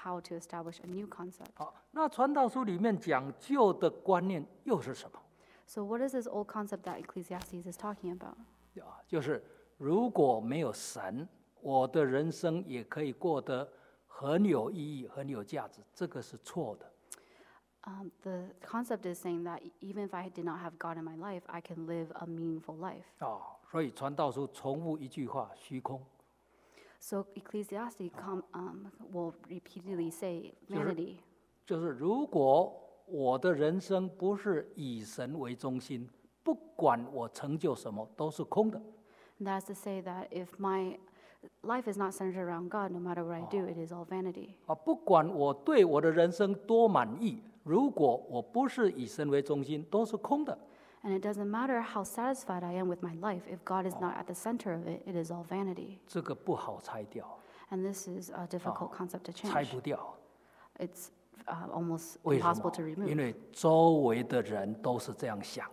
how to establish a new concept. 好，那传道书里面讲旧的观念又是什么？ So what is this old concept that Ecclesiastes is talking about? 就是如果没有神，我的人生也可以过得很有意义、很有价值，这个是错的。 The concept is saying that even if I did not have God in my life, I can live a meaningful life. 所以传道书重复一句话：虚空。 So Ecclesiastes will repeatedly say vanity. 就是如果我的人生不是以神为中心，不管我成就什么，都是空的。 And that's to say that if my life is not centered around God, no matter what I do, it is all vanity. 不管我对我的人生多满意，如果我不是以神为中心，都是空的。 And it doesn't matter how satisfied I am with my life, if God is not at the center of it, it is all vanity. 这个不好拆掉， And this is a difficult concept to 拆 change. 不掉。 It's almost 为什 impossible 么 to？ 因 remove. 为周围的人都是这样想。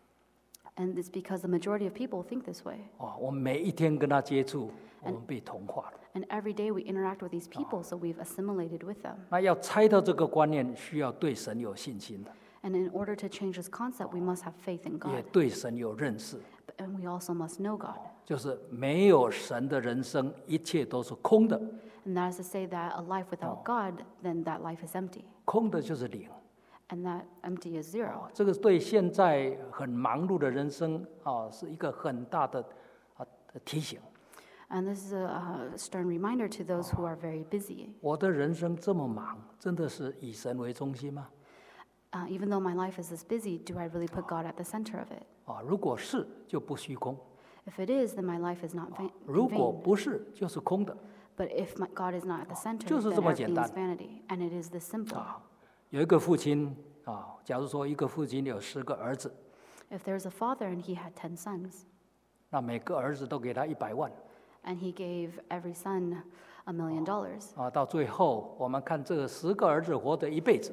And it's because the majority of people think this way. 我们每一天跟他接触，我们被同化了。 And every day we interact with these people, so we've assimilated with them. 那要拆掉这个观念，需要对神有信心的， And in order to change this concept, we must have faith in 也 God. 对神有认识。 And we also must know God. 就是没有神的人生，一切都是空的。 And that is to say that a life without God, then that life is empty. 空的就是零。 And that empty is zero. 这个对现在很忙碌的人生是一个很大的提醒。 And this is a stern reminder to those who are very busy. 我的人生这么忙，真的是以神为中心吗？ Even though my life is this busy, do I really put God at the center of it? 如果是，就不虚空； If it is, then my life is not in 如果 vain. 不是，就是空的。 But if God is not at the center, 就是 then 这么 everything 简单。 is vanity. And it is this simple. 有一个父亲假如说一个父亲有10个儿子， If there's a father and he had 10 sons, 那每个儿子都给他100万。 and he gave every son $1 million, 到最后我们看这10个儿子活得一辈子，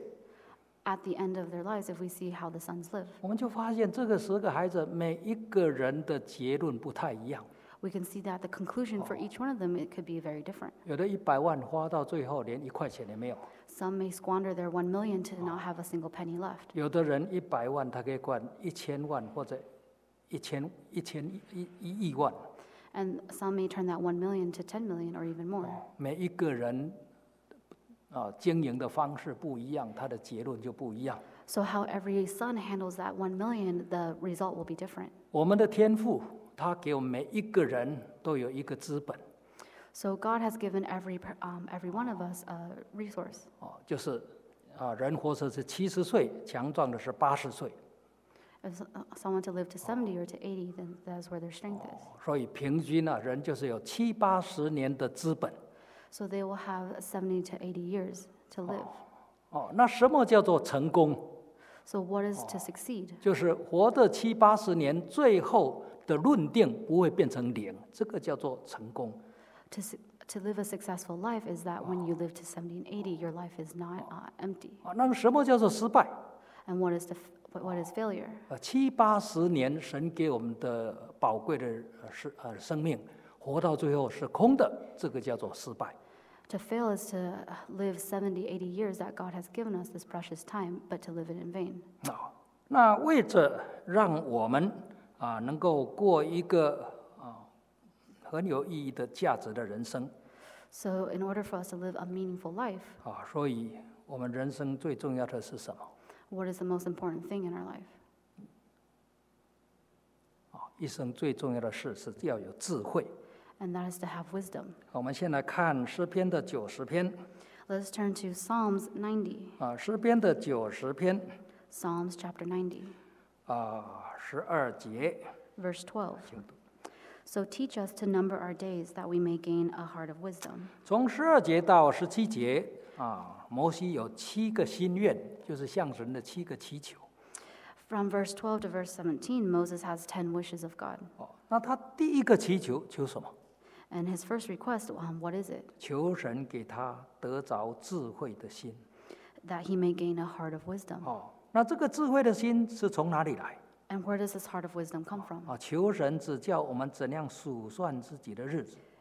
at the end of their lives, if we see how the sons live, 我们就发现这个10个孩子每一个人的结论不太一样。 we can see that the conclusion for each one of them, it could be very different. 有的100万花到最后连1块钱也没有， Some may squander their 1 million to not have a single penny left. 有的人100万他可以管1000万或者1亿万。 And some may turn that 1 million to 10 million or even more. 每一个人经营的方式不一样，他的结论就不一样。 So how every son handles that 1 million, the result will be different. 我们的天父，他给我们每一个人都有一个资本， So God has given every one of us a resource. 就是人活着是70岁，强壮的是80岁， If someone to live to 70 or to 80, then that's where their strength is. 所以平均人就是有70-80年的资本。 So they will have 70 to 80 years to live. 那什么叫做成功？ So what is to succeed? 就是活的70-80年，最后的论定不会变成0，这个叫做成功。 To live a successful life is that when you live to 70 and 80, your life is not empty. 那么什么叫做失败？ And what is failure? 70-80年，神给我们的宝贵的生命，活到最后是空的，这个叫做失败。 To fail is to live 70, 80 years that God has given us this precious time, but to live it in vain. 那为着让我们能够过一个很有意义的价值的人生， So in order for us to live a meaningful life, 所以我们人生最重要的是什么？ what is the most important thing in our life? 一生最重要的事是要有智慧。 And that is to have wisdom. 我们先来看诗篇的90篇。 Let's turn to Psalms 90. 诗篇的90篇 Psalms chapter 90, 12节。 verse 12. So teach us to number our days that we may gain a heart of wisdom. 从12节到17节摩西有7个心愿，就是向神的7个祈求。 From verse 12 to verse 17, Moses has 10 wishes of God. 那他第一个祈求求什么？ And his first request, what is it? 求神给他得着智慧的心。 That he may gain a heart of wisdom. 那这个智慧的心是从哪里来？ And where does this heart of wisdom come from? 求神指教我们怎样数算自己的日子。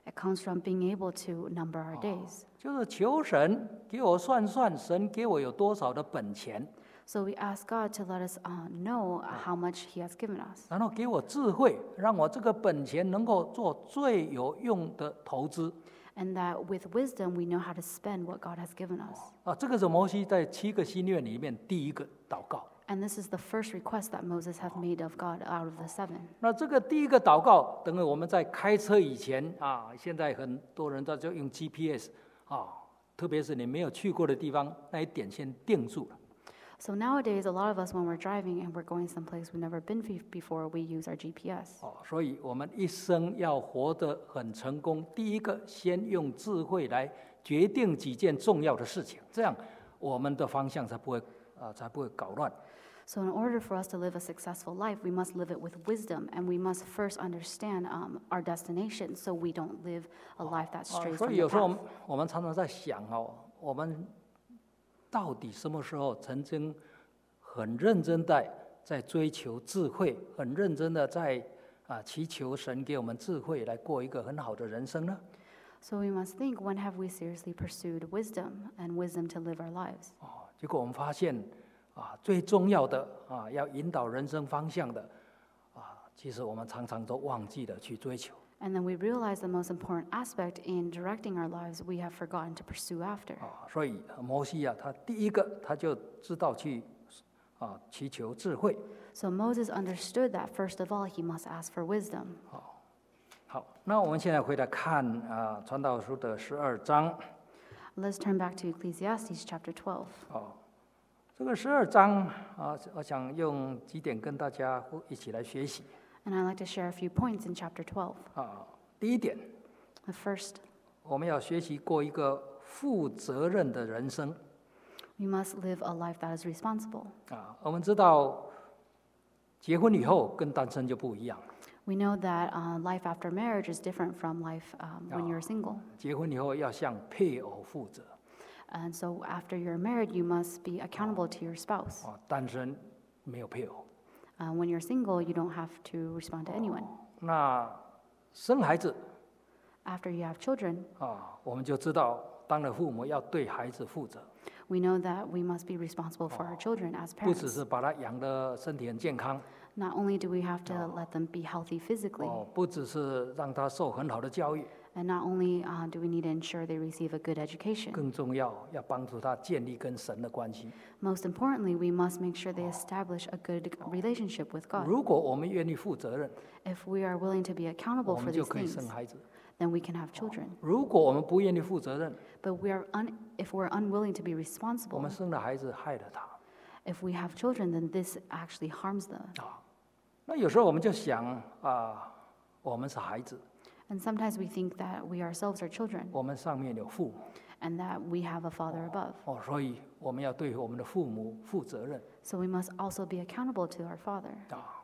It comes from being able to number our days. 就是求神给我算算，神给我有多少的本钱， So we ask God to let us know how much He has given us, 然后给我智慧，让我这个本钱能够做最有用的投资。 and that with wisdom we know how to spend what God has given us. 这个是摩西在7个心愿里面第一个祷告。 And this is the first request that Moses had made of God out of the 7. 那这个第一个祷告，等于我们在开车以前现在很多人就用 GPS 特别是你没有去过的地方，那一点先定住了。 So nowadays, a lot of us, when we're driving and we're going someplace we've never been before, we use our GPS. 所以我们一生要活得很成功，第一个先用智慧来决定几件重要的事情，这样我们的方向才不会搞乱。 So in order for us to live a successful life, we must live it with wisdom, and we must first understand our destination, so we don't live a life that strays 所 from 以 the 有时候 path. 我们常常在想我们到底什么时候曾经很认真的在追求智慧，很认真的在祈求神给我们智慧，来过一个很好的人生呢？ So we must think, when have we seriously pursued wisdom and wisdom to live our lives? 结果我们发现最重要的要引导人生方向的其实我们常常都忘记了去追求。 And then we realize the most important aspect in directing our lives we have forgotten to pursue after. 所以摩西他第一个他就知道去祈求智慧。 So Moses understood that first of all he must ask for wisdom. 好，那我们现在回来看传道书的12章。 Let's turn back to Ecclesiastes chapter 12. 这个12章我想用几点跟大家一起来学习。 And I'd like to share a few points in chapter 12. 第一点， The first, 我们要学习过一个负责任的人生。 we must live a life that is responsible. 我们知道结婚以后跟单身就不一样了。 We know that life after marriage is different from life when you're single. 结婚以后要向配偶负责。 And so after you're married, you must be accountable to your spouse. 单身没有配偶。 When you're single, you don't have to respond to anyone. 那生孩子 After you have children, 我们就知道当了父母要对孩子负责， we know that we must be responsible for our children as 不只 parents. 是把他养得身体很健康， Not only do we have to let them be healthy physically, 不只是让他受很好的教育， and not only do we need to ensure they receive a good education, 更重要要帮助他建立跟神的关系。 most importantly, we must make sure they establish a good relationship with God. 如果我们愿意负责任， If we are willing to be 我 accountable for 们就 these 可以 things, 生孩子； then we can have children. 如果我们不愿意负责任， But if we're unwilling to be 我 responsible, 们生了孩子害了他。 if we have children, then this actually harms them. 那有时候我们就想我们是孩子， And sometimes we think that we ourselves are children 我们上面有父母， and that we have a father above. 所以我们要对我们的父母负责任。 So we must also be accountable to our father.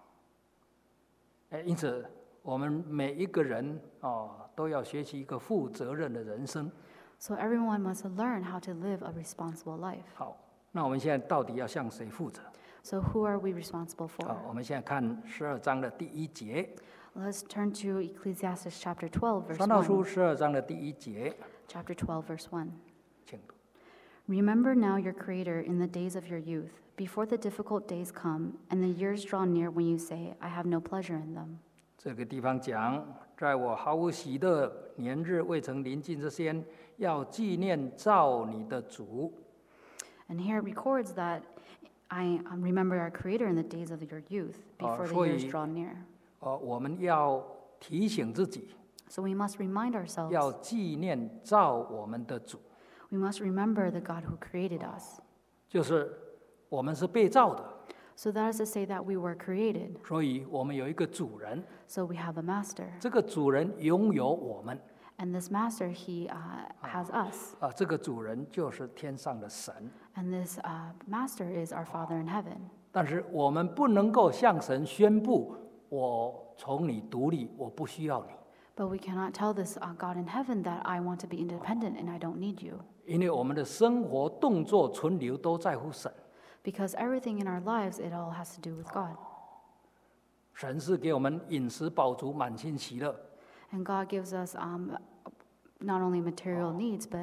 因此，我们每一个人都要学习一个负责任的人生。 So everyone must learn how to live a responsible life. 好，那我们现在到底要向谁负责？ So who are we responsible for? 我们现在看12章的第1节， Let's turn to Ecclesiastes chapter 12, verse 传道书 1. 12章的第1节， Chapter 12, verse 1. 请读。 Remember now your Creator in the days of your youth, before the difficult days come, and the years draw near when you say, I have no pleasure in them. 这个地方讲，在我毫无喜乐、年日未曾临近之先，要纪念造你的主。 And here it records that I remember our Creator in the days of your youth, before the 所以 years draw near. 我们要提醒自己， So we must remind 要 ourselves, 纪念造我们的主， we must remember the God who created us. 就是我们是被造的， So that is to say that we were created. 所以我们有一个主人， So we have a master. 这个主人拥有我们， And this master, he has us. 这个主人就是天上的神。 And this master is our Father in heaven. 但是我们不能够向神宣布，我从你独立，我不需要你， But we cannot tell this God in heaven that I want to be independent and I don't need you. 因为我们的生活、动作、存留都在乎神。 Because everything in our lives, it all has to do with God. 神是给我们饮食饱足、满心喜乐， And God gives us not only material needs, but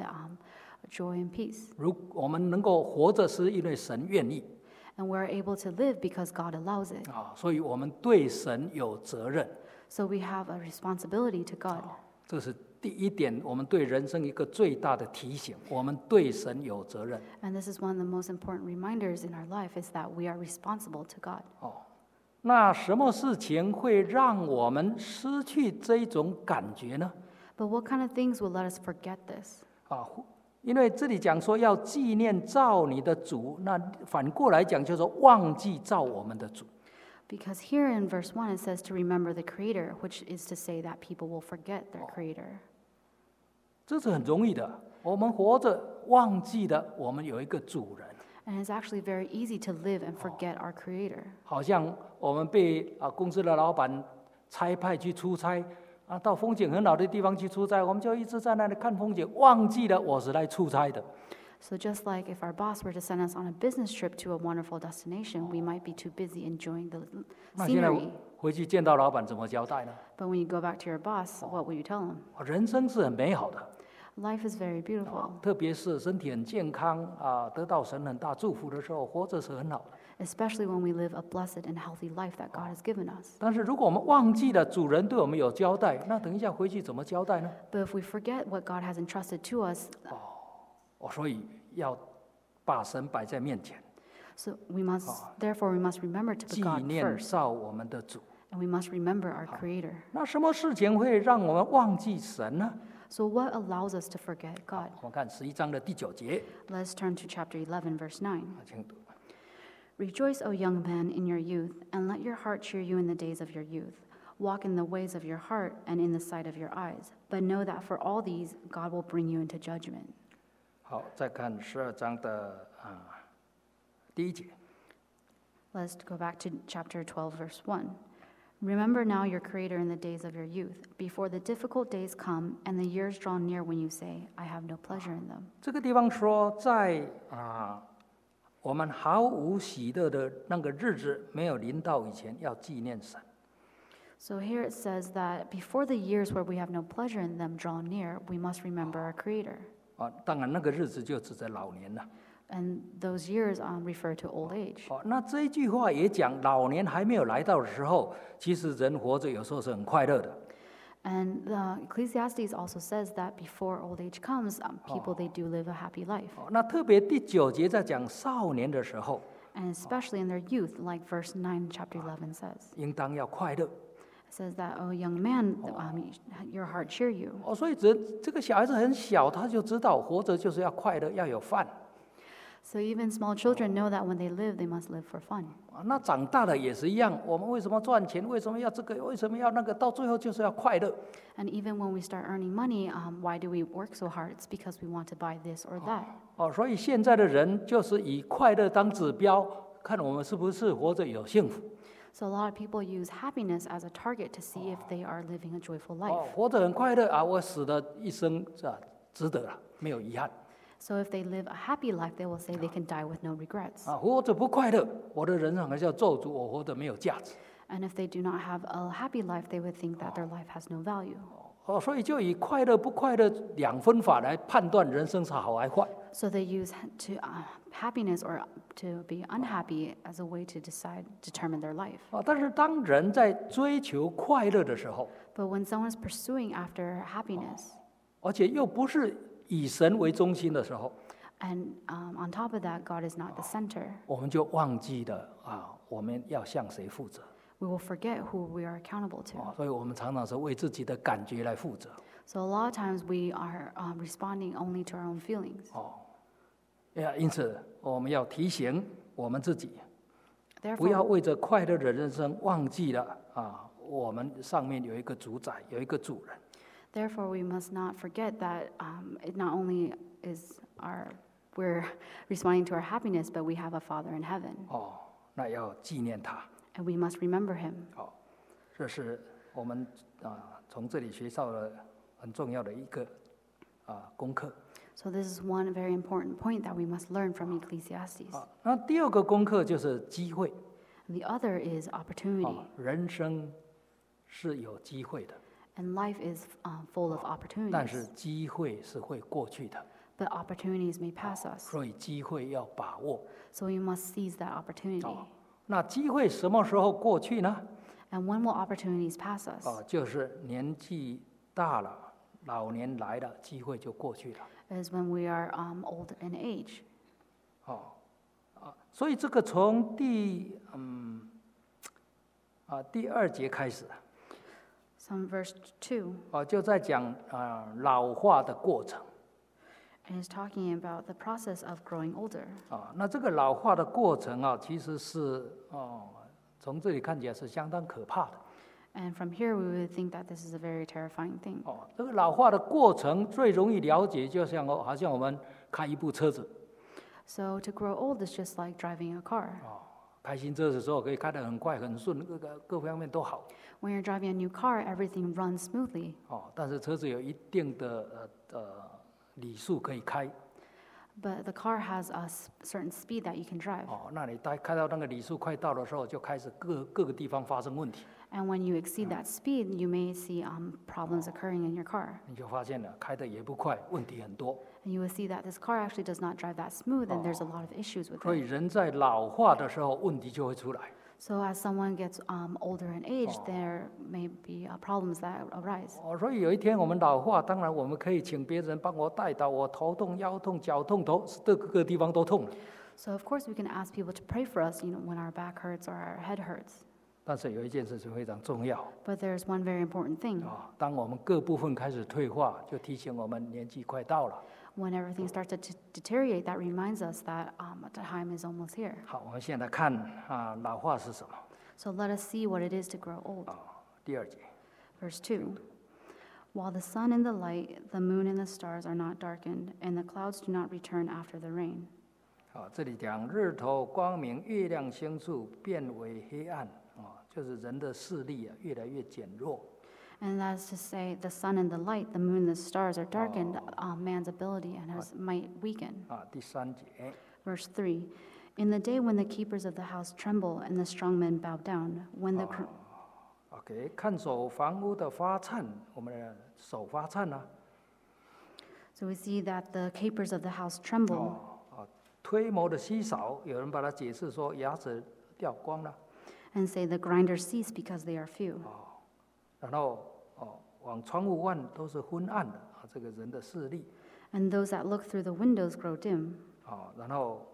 joy and peace. 我们能够活着，是因为神愿意 And we're able to live because God allows it. 所以我们对神有责任。 So we have a responsibility to God. 这是第一点，我们对人生一个最大的提醒，我们对神有责任。 And this is one of the most important reminders in our life is that we are responsible to God. 那什么事情会让我们失去这一种感觉呢？ But what kind of things will let us forget this? 因为这里讲说要纪念造你的主，那反过来讲就是忘记造我们的主。 Because here in verse 1 it says to remember the Creator, which is to say that people will forget their Creator. 这是很容易的，我们活着忘记了我们有一个主人。 And it's actually very easy to live and forget our Creator. 好像我们被公司的老板差派去出差到风景很好的地方去出差，我们就一直在那里看风景，忘记了我是来出差的。 So just like if our boss were to send us on a business trip to a wonderful destination, we might be too busy enjoying the 那现在 scenery. 回去见到老板怎么交代呢？ But when you go back to your boss, what will you tell him? 人生是很美好的， Life is very beautiful, 特别是身体很健康得到神很大祝福的时候，活着是很好的。 especially when we live a blessed and healthy life that God has given us. 但是如果我们忘记了主人对我们有交代，那等一下回去怎么交代呢？ But if we forget what God has entrusted to us, 所以要把神摆在面前， so therefore we must remember to 纪 put God 念 first, 造我们的主。 and we must remember our Creator. 那什么事情会让我们忘记神呢？ So what allows us to forget God? 我们看11章的第9节， Let's turn to chapter 11, verse 9. 请读。 Rejoice, O young man, in your youth, and let your heart cheer you in the days of your youth. Walk in the ways of your heart and in the sight of your eyes. But know that for all these, God will bring you into judgment. 好，再看12章的第1节。 Let's go back to chapter 12, verse 1. Remember now your Creator in the days of your youth, before the difficult days come and the years draw near when you say, I have no pleasure in them. 这个地方说，在我们毫无喜乐的那个日子没有临到以前，要纪念神。 So here it says that before the years where we have no pleasure in them draw near, we must remember our Creator. 当然那个日子就指着老年了。 And those years refer to old age. 那这一句话也讲，老年还没有来到的时候，其实人活着有时候是很快乐的。 And Ecclesiastes also says that before old age comes, people, they do live a happy life. 那特别第9节在讲少年的时候， And especially in their youth, like verse 9, chapter 11 says. 应当要快乐。 It says that, oh, young man, your heart cheer you. 所以这个小孩子很小，他就知道活着就是要快乐，要有饭。 So even small children know that when they live, they must live for fun. 那长大了也是一样，我们为什么赚钱？为什么要这个？为什么要那个？到最后就是要快乐。 And even when we start earning money, why do we work so hard? It's because we want to buy this or that. 所以现在的人就是以快乐当指标，看我们是不是活着有幸福。 So a lot of people use happiness as a target to see if they are living a joyful life. 活着很快乐我死了一生值得了，没有遗憾。 So if they live a happy life, they will say they can die with no regrets. 活着不快乐，我的人生还是要咒诅，我活得没有价值。 And if they do not have a happy life, they would think that their life has no value. 所以就以快乐不快乐2分法来判断人生是好还坏。 So they use happiness or to be unhappy as a way to determine their life. 但是当人在追求快乐的时候， But when someone is pursuing after happiness, 而且又不是以神为中心的时候， and on top of that, God is not the center, 我们就忘记了我们要向谁负责。 we will forget who we are accountable to. 所以我们常常是为自己的感觉来负责。 So a lot of times we are responding only to our own feelings. 因此我们要提醒我们自己，不 Therefore, 要为着快乐的人生忘记了我们上面有一个主宰，有一个主人。 Therefore, we must not forget that it not only is we're responding to our happiness, but we have a Father in heaven, 那要纪念他。 and we must remember Him. 这是我们从这里学到的很重要的一个功课。 So this is one very important point that we must learn from Ecclesiastes. 那第2个功课就是机会。 And the other is opportunity. 人生是有机会的。 And life is full of 但是 opportunities, 机会是会过去的， but opportunities may pass us. 所以机会要把握。 So we must seize that opportunity. 那机会什么时候过去呢？ And when will opportunities pass us? 就是年纪大了，老年来了，机会就过去了。 Is when we are old in age. 所以这个从第2节开始， From verse 2, 就在讲老化的过程。 and is talking about the process of growing older. 那这个老化的过程其实是从这里看起来是相当可怕的。 And from here, we would think that this is a very terrifying thing. 这个老化的过程最容易了解，就像好像我们开一部车子， So to grow old is just like driving a car. 开新车的时候可以开得很快很顺，各方面都好。 When you're driving a new car, everything runs smoothly. 但是车子有一定的里数可以开。 But the car has a certain speed that you can drive. 那你开到那个里数快到的时候，就开始各个地方发生问题。 And when you exceed that speed, you may see problems occurring in your car. 你就发现了，开得也不快，问题很多。 And you will see that this car actually does not drive that smooth, and there's a lot of issues with 所以 it. 人在老化的时候，问题就会出来。 So as someone gets older in age, there may be problems that arise. 所以有一天我们老化，当然我们可以请别人帮我带到，我头痛、腰痛、脚痛，各个地方都痛了。 So of course we can ask people to pray for us, when our back hurts or our head hurts. 但是有一件事情非常重要。 But there's one very important thing. 当我们各部分开始退化，就提醒我们年纪快到了。 When everything starts to deteriorate, that reminds us that time is almost here. 好，我们现在看老化是什么？ So let us see what it is to grow old. 第2节。 Verse 2. While the sun and the light, the moon and the stars are not darkened, and the clouds do not return after the rain. 这里讲日头光明，月亮星宿变为黑暗，就是人的视力越来越减弱。 And that is to say, the sun and the light, the moon and the stars are darkened, man's ability and his might weaken. 第3节。 Verse 3. In the day when the keepers of the house tremble and the strong men bow down, when the OK， 看守房屋的发颤，我们的手发颤啊。 So we see that the keepers of the house tremble. 推磨的稀少，有人把它解释说牙齿掉光了。 And say the grinders cease because they are few. 然后往窗户外都是昏暗的这个人的视力。 And those that look through the windows grow dim. 然后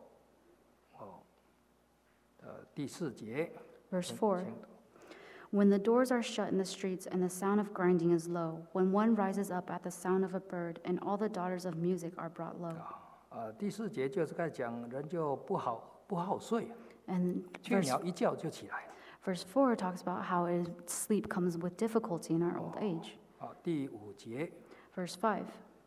第4节。 Verse 4. When the doors are shut in the streets and the sound of grinding is low, when one rises up at the sound of a bird and all the daughters of music are brought low. 第4节就是在讲人就不好睡， And 雀鸟一叫就起来了。 verse 4 talks about how sleep comes with difficulty in our old age. 第5节。 Verse 5.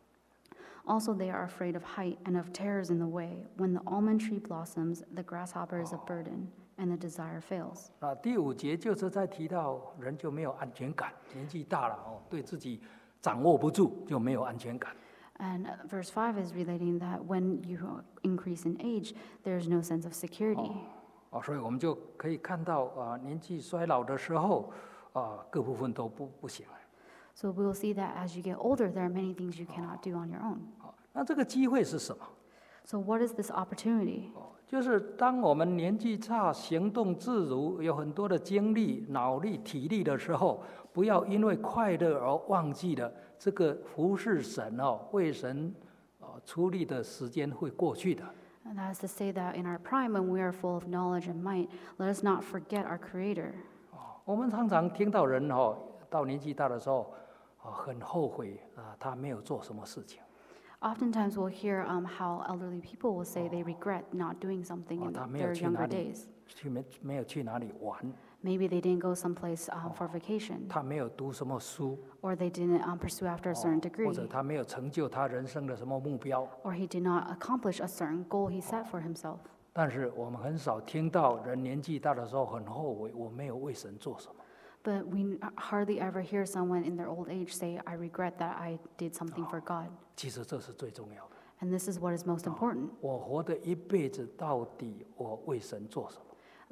Also they are afraid of height and of terrors in the way. When the almond tree blossoms, the grasshopper is a burden, and the desire fails. 第5节就是在提到人就没有安全感，年纪大了对自己掌握不住，就没有安全感。 And verse 5 is relating that when you increase in age, there's no sense of security. 所以我们就可以看到年纪衰老的时候各部分都不行。 So we'll see that as you get older, there are many things you cannot do on your own. 那这个机会是什么？ So what is this opportunity? 就是当我们年纪大、行动自如、有很多的精力、脑力、体力的时候，不要因为快乐而忘记了这个服侍神为神出力的时间会过去的。 And that is to say that in our prime, when we are full of knowledge and might, let us not forget our Creator. 我们常常听到人到年纪大的时候很后悔他没有做什么事情。 Oftentimes we'll hear how elderly people will say they regret not doing something in 他没有 their 去哪 younger 里 days. 没有去哪里玩， Maybe they didn't go someplace for vacation, 他没有读什么书， or they didn't pursue after a certain 或者 degree, 他没有成就他人生的什么目标。 or he did not accomplish a certain goal he set for himself. 但是我们很少听到人年纪大的时候很后悔，我没有为神做什么。 But we hardly ever hear someone in their old age say, I regret that I did something for God. 其实这是最重要的。 And this is what is most important. 我活的一辈子，到底我为神做什么？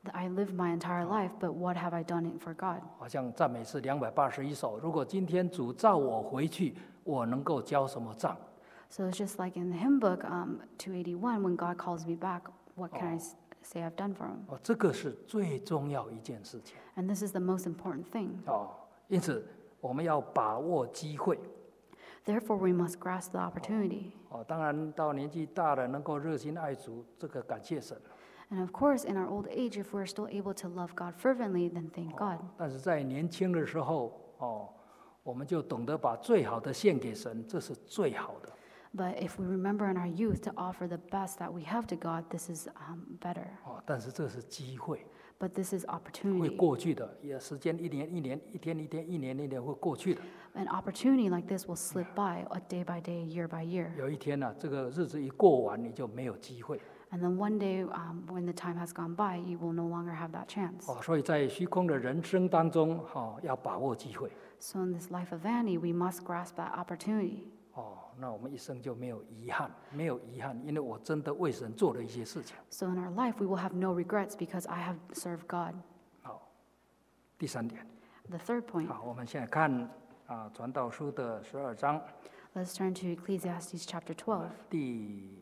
I lived my entire life, but what have I done it for God? 好像赞美诗281首，如果今天主召我回去，我能够交什么账？ So it's just like in the hymn book 281, when God calls me back, what can I say I've done for him? 这个是最重要一件事情。 And this is the most important thing. 因此我们要把握机会。 Therefore, we must grasp the opportunity. 当然到年纪大了，能够热心爱主，这个感谢神。 And of course, in our old age, if we're still able to love God fervently, then thank God. 但是在年轻的时候，我们就懂得把最好的献给神，这是最好的。 But if we remember in our youth to offer the best that we have to God, this is better. 但是这是机会， But this is 会 opportunity. 过去的，也时间一年一年，一天一天，一年一年会过去的。 An opportunity like this will slip by, day by day, year by year. 有一天呢，这个日子一过完，你就没有机会。 And then one day, when the time has gone by, you will no longer have that chance. 所以在虚空的人生当中，要把握机会。 So in this life of vanity, we must grasp that opportunity. 那我们一生就没有遗憾，没有遗憾，因为我真的为神做了一些事情。 So in our life, we will have no regrets because I have served God. 第3点， The third point, 我们现在看传道书的12章 let's turn to Ecclesiastes chapter 12, 第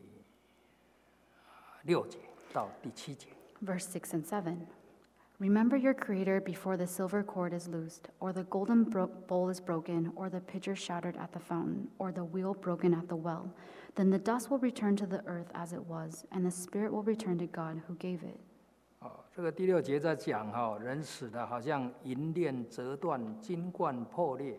6节到第7节。 verse 6 and 7. Remember your Creator before the silver cord is loosed, or the golden bowl is broken, or the pitcher shattered at the fountain, or the wheel broken at the well. Then the dust will return to the earth as it was, and the spirit will return to God who gave it. 这个第6节在讲人死的好像银链折断，金冠破裂。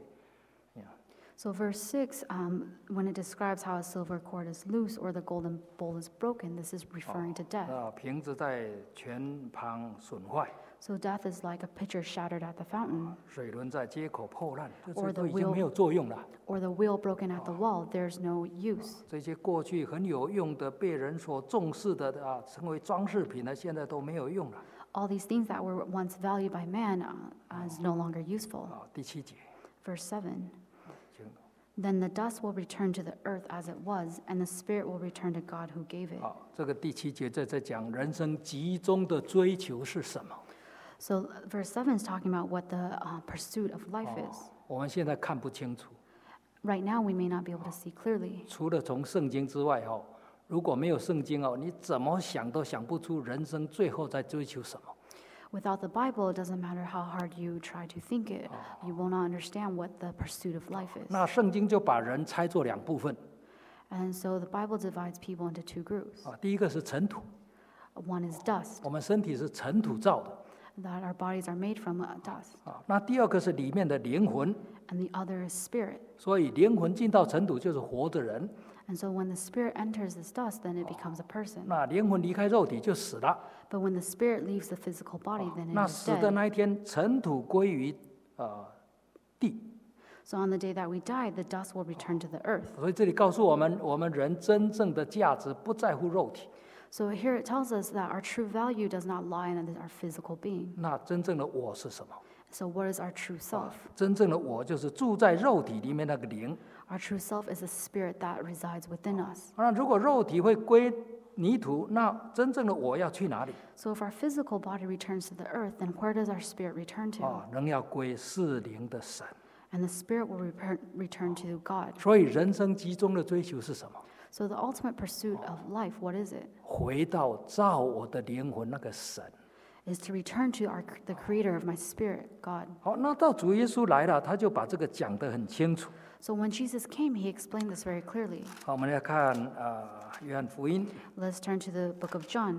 So verse 6, when it describes how a silver cord is loose or the golden bowl is broken, this is referring to death. 瓶子在泉旁损坏， So death is like a pitcher shattered at the fountain, 水轮在街口破烂，这 Or 些 the 都已经 wheel- 没有作用了。 or the wheel broken at the wall. There's no use. 这些过去很有用的、被人所重视的成为装饰品呢，现在都没有用了。 All these things that were once valued by man is no longer useful. 第7节， Verse 7. 请 Then the dust will return to the earth as it was, and the spirit will return to God who gave it. 这个第7节在讲人生集中的追求是什么？ So verse 7 is talking about what the pursuit of life is. 我们现在看不清楚， Right now, we may not be able to see clearly. 除了从圣经之外如果没有圣经你怎么想都想不出人生最后在追求什么。 Without the Bible, it doesn't matter how hard you try to think it, you will not understand what the pursuit of life is. 那圣经就把人拆作2部分 And so the Bible divides people into two groups. 第一个是尘土， One is dust, 我们身体是尘土造的 that our bodies are made from dust, 那第二个是里面的灵魂， and the other is spirit. 所以灵魂进到尘土就是活的人， And so when the spirit enters this dust, then it becomes a person. 那灵魂离开肉体就死了。 But when the spirit leaves the physical body, then 那 it is 死的 dead. 那一天，尘土归于地。 So on the day that we die, the dust will return to the earth. 所以这里告诉我们，我们人真正的价值不在乎肉体， So here it tells us that our true value does not lie in our physical being. 那真正的我是什么？ So what is our true self? 真正的我就是住在肉体里面那个灵。 Our true self is a spirit that resides within us. 那如果肉体会归泥土，那真正的我要去哪里？ So if our physical body returns to the earth, then where does our spirit return to? 仍要归是灵的神。 And the spirit will return to God. 所以人生集中的追求是什么？ So the ultimate pursuit of life, what is it? 回到造我的灵魂那个神。 Is to return to the creator of my spirit, God. 好，那到主耶稣来了，他就把这个讲得很清楚。 So when Jesus came, he explained this very clearly. 好，我们来看约翰福音 Let's turn to the book of John.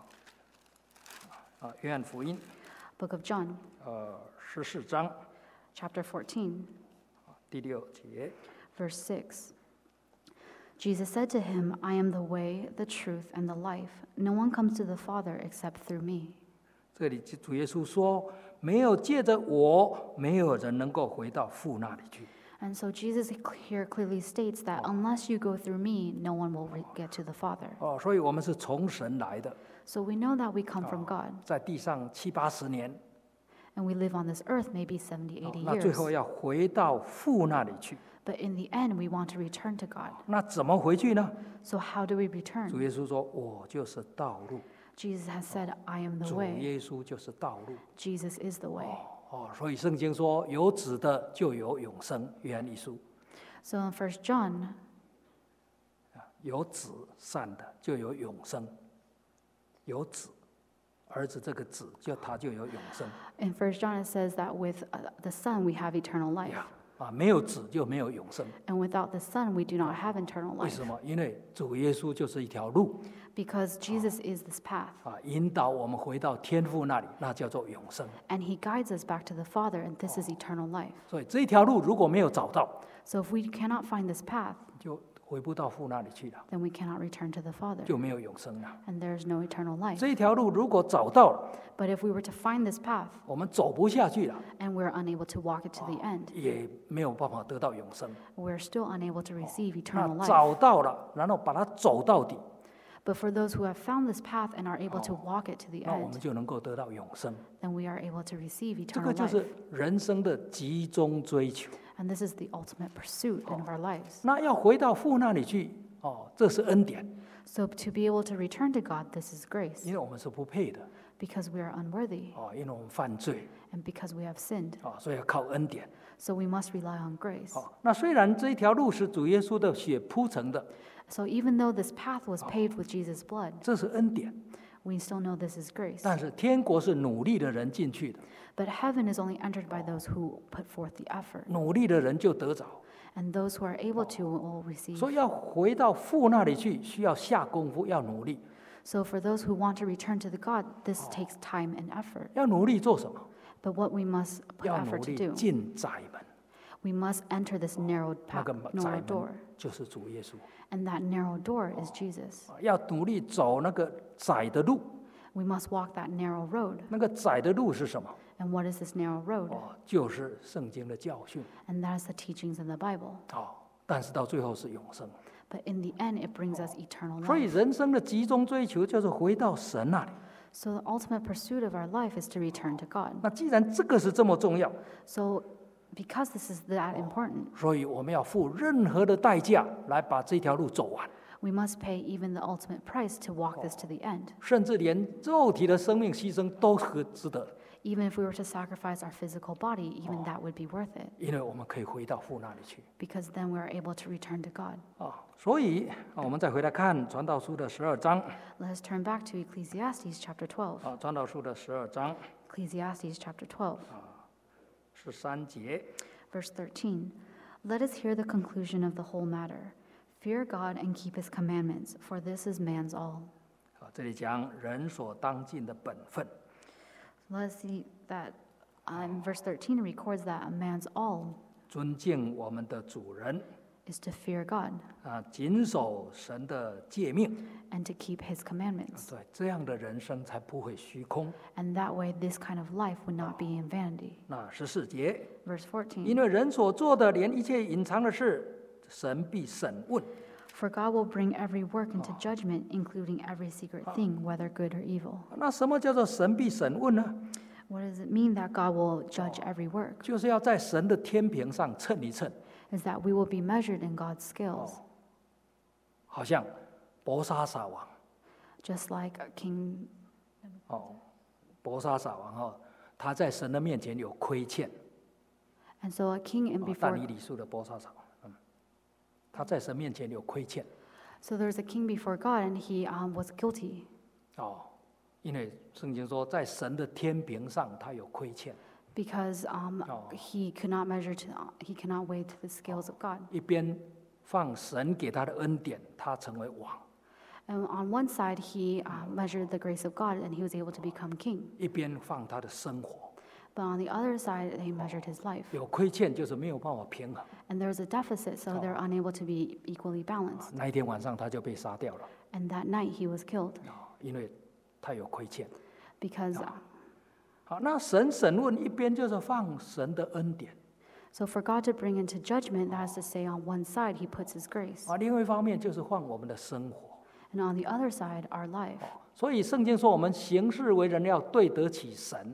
约翰福音 Book of John, 14章 chapter 14, 第6节。 verse 6. Jesus said to him, I am the way, the truth, and the life. No one comes to the Father except through me. 这里主耶稣说：“没有借着我，没有人能够回到父那里去。” And so Jesus here clearly states that unless you go through me, no one will get to the Father. 所以我们是从神来的， So we know that we come from God, 在地上70、80年， and we live on this earth maybe 70, 80 那最 years. 后要回到父那里去。 But in the end, we want to return to God. 那怎么回去呢？ So how do we 主 return? 耶稣说：“我就是道路。 Jesus has said, I am the 主 way. 耶稣就是道路。 Jesus is the way. 所以圣经说，有子的就有永生，约翰一书。 So in 1 John, 有子善的就有永生，有子，儿子这个子他就有永生。 in 1 John it says that with the Son we have eternal life. 没有子就没有永生。 And without the Son we do not have eternal 为 life. 什么？因为主耶稣就是一条路， Because Jesus is this path. 引导我们回到天父那里，那叫做永生。 And he guides us back to the Father, and this is eternal life. 所以这条路如果没有找到， So if we cannot find this path, 就回不到父那里去了， then we cannot return to the Father, 就没有永生了。 and there is no eternal life. 这条路如果找到了， But if we were to find this path, 我们走不下去了， and we're unable to walk it to the end, 也没有办法得到永生。 we're still unable to receive 那 eternal life. 找到了，然后把它走到底， But for those who have found this path and are able to walk it to the 那我们 end, 就能够得到永生。 then we are able to receive 这个 eternal 就 life. 是人生的集中追求。 And this is the ultimate pursuit in our lives. 那要回到父那里去，这是恩典， So to be able to return to God, this is grace, 因为我们是不配的， because we are unworthy 因为我们犯罪， and because we have sinned. 所以要靠恩典。 So we must rely on grace. 那虽然这一条路是主耶稣的血铺成的， So even though this path was paved with Jesus' blood, 这是恩典， we still know this is grace. 但是天国是努力的人进去的， But heaven is only entered by those who put forth the effort, 努力的人就得着。 and those who are able to will receive. 所以要回到父那里去，需要下功夫，要努力。 So for those who want to return to the God, this takes time and effort. 要努力做什么？ But what we must put 要努 effort to 力 do, 进窄门， we must enter this narrow 那 path, 个窄 narrow door, 门就是主耶稣。 and that narrow door is Jesus. 要努力走那个窄的路， We must walk that narrow road. 那个窄的路是什么？ And what is this narrow road? 就是圣经的教训。 And that is the teachings in the Bible. 但是到最后是永生。 But in the end, it brings us eternal 所以 life. 人生的集中追求就是回到神那里。 So the ultimate pursuit of our life is to return to God. 那既然这个是这么重要， So because this is that important, 所以我们要付任何的代价来把这条路走完， we must pay even the ultimate price to walk this to the end. 甚至连肉体的生命牺牲都值得， Even if we were to sacrifice our physical body, even that would be worth it, 因为我们可以回到父那里去。 because then we are able to return to God. 所以我们再回来看传道书的12章 Let us turn back to Ecclesiastes chapter 12. 传道书的12章 Ecclesiastes chapter 12, 13节。 verse 13. Let us hear the conclusion of the whole matter. Fear God and keep his commandments, for this is man's all. 这里讲人所当尽的本分。 Let us see that in verse 13 it records that a man's all 尊敬我们的主人， is to fear God 谨守神的诫命， and to keep his commandments. 对，这样的人生才不会虚空。 And that way, this kind of life would not be in vanity. 那14节， Verse 14. 因为人所做的，连一切隐藏的事，神必审问。 For God will bring every work into judgment, including every secret thing, whether good or evil. 那什么叫做神必审问呢？ What does it mean that God will judge every work? 就是要在神的天平上称一称， Is that we will be measured in God's scales, 好像伯沙撒王 just like a king. 伯沙撒王他在神的面前有亏欠。 And so a king in 但 before. 以理书的伯沙撒王，他在神面前有亏欠。 So there's a king before God, and he was guilty. 因为圣经说，在神的天平上他有亏欠， Because he could not measure to, he cannot weigh to the scales of God. 一边放神给他的恩典，他成为王； And on one side, he measured the grace of God, and he was able to become king. 一边放他的生活。 But on the other side, he measured his life. 有亏欠就是没有办法平衡。 And there's a deficit, so they're unable to be equally balanced. 那一天晚上他就被杀掉了， And that night, he was killed 因为他有亏欠。 because. 好，那神审问一边就是放神的恩典， So for God to bring into judgment, that is to say, on one side, he puts his grace. 另外一方面就是放我们的生活。 And on the other side, our life. 所以圣经说，我们行事为人要对得起神。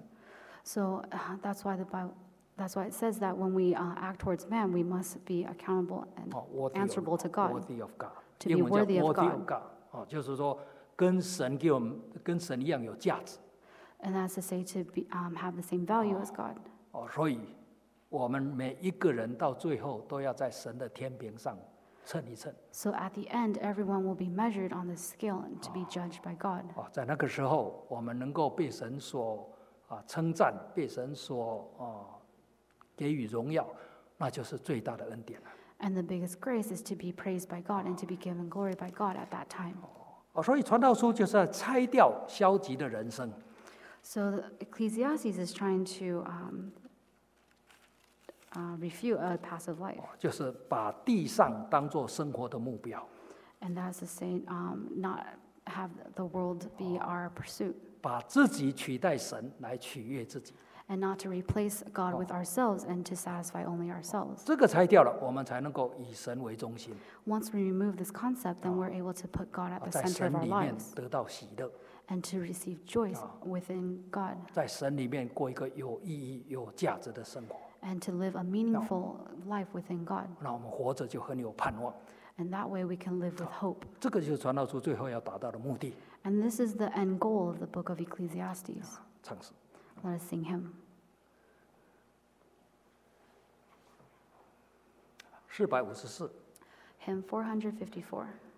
So that's why the Bible. That's why it says that when we act towards man, we must be accountable and answerable to God. Worthy of God， To be 英文叫 worthy of worthy God. of God，就是说跟神给我们跟神一样有价值。 And that's to say to have the same value as God. 所以我们每一个人到最后都要在神的天平上称一称。 So at the end, everyone will be measured on the scale and to be judged by God. 在那个时候，我们能够被神所称赞，被神所给予荣耀，那就是最大的恩典了。 And the biggest grace is to be praised by God and to be given glory by God at that time. 所以传道书就是要拆掉消极的人生。 So Ecclesiastes is trying to refute a passive life. 就是把地上当作生活的目标， And that's to say not have the world be our pursuit. 把自己取代神来取悦自己。 And not to replace God with ourselves and to satisfy only ourselves. 这个拆掉了，我们才能够以神为中心， Once we remove this concept, then we're able to put God at the 在 center 神 of our 里面 lives 得到喜乐， and to receive joy within God 在神里面过一个有意义、有价值的生活。 and to live a meaningful life within God. 那我们活着就很有盼望。 And that way we can live with hope. 这个就是传道书最后要达到的目的。 And this is the end goal of the book of Ecclesiastes. 唱诗。 Let us sing hymn. 454。 Hymn 454.